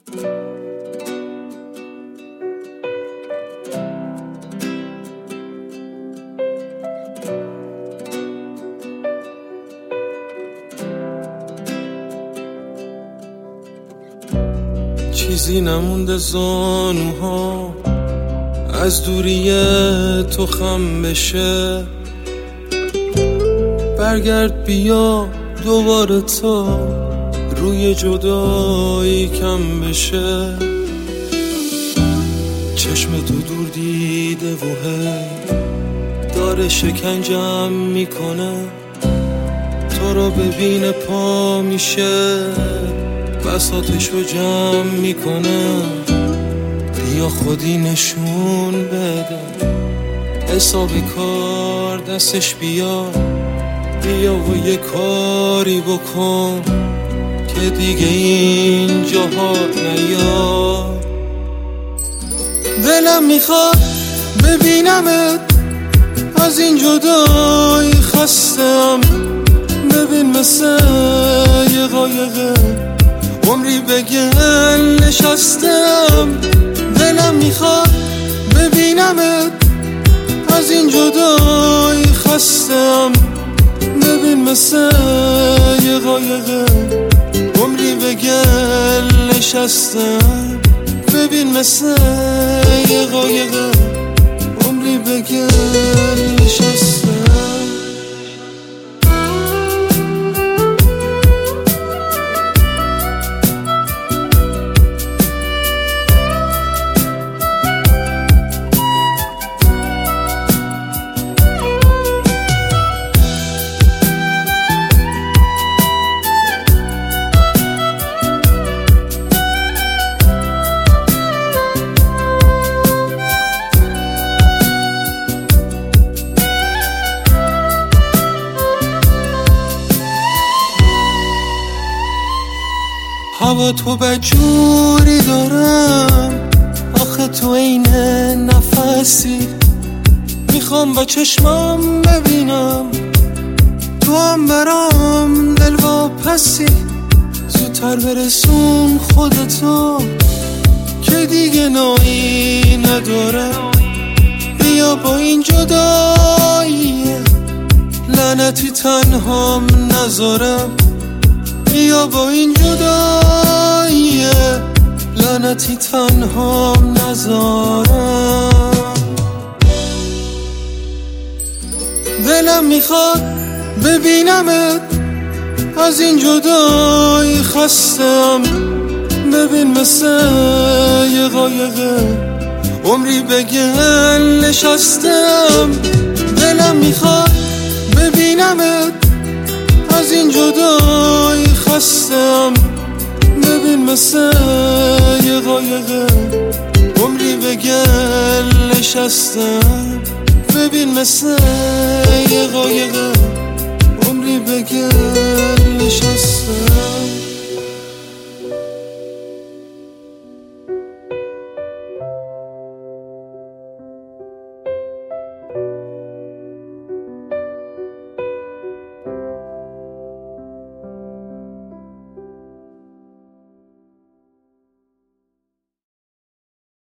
چیزی نمونده زانوها از دوری تو خم بشه، برگرد بیا دوباره تا روی جدایی کم بشه. چشم تو دور دیده و داره شکنجم میکنه، تو رو ببینه پا میشه بساطشو جمع میکنه. بیا خودی نشون بده حسابی کار دستش بیا و یه کاری بکن که دیگه این جاها نیا. دلم میخواد ببینمت از این جدایی خستم، ببین مثل یه قایقه عمری به گل نشستم. دلم میخواد ببینمت از این جدایی خستم، ببین مثل یه قایقه عمری به گل نشستم. ببین مثل یه قایقه عمری به گل نشستم. هوا تو بجوری دارم، آخه تو این نفسی میخوام با چشمام ببینم تو هم برام دلواپسی. زودتر برسون خودتو که دیگه نایی نداره، بیا با این جدایی لعنتی تنهام نذارم. بیا با این جدایی لعنتی تنهام نذارم. دلم میخواد ببینمت از این جدایی خستم، ببین مثل یه قایقه عمری به گل نشستم. دلم میخواد ببینمت از این جدایی خستم، ببین مثل یه قایقه عمری به گل نشستم. ببین مثل یه قایقه عمری به گل